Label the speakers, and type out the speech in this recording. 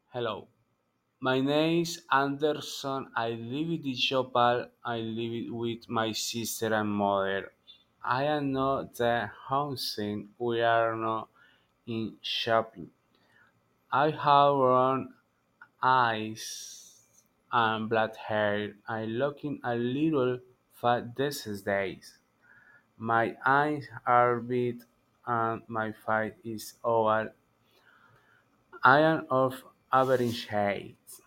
Speaker 1: Hello, my name is Anderson. I live in the Jopal. I live with my sister and mother. I am not the housing. We are not in shopping. I have brown eyes and black hair. I looking a little fat these days. My eyes are big and my face is oval. I am of average height.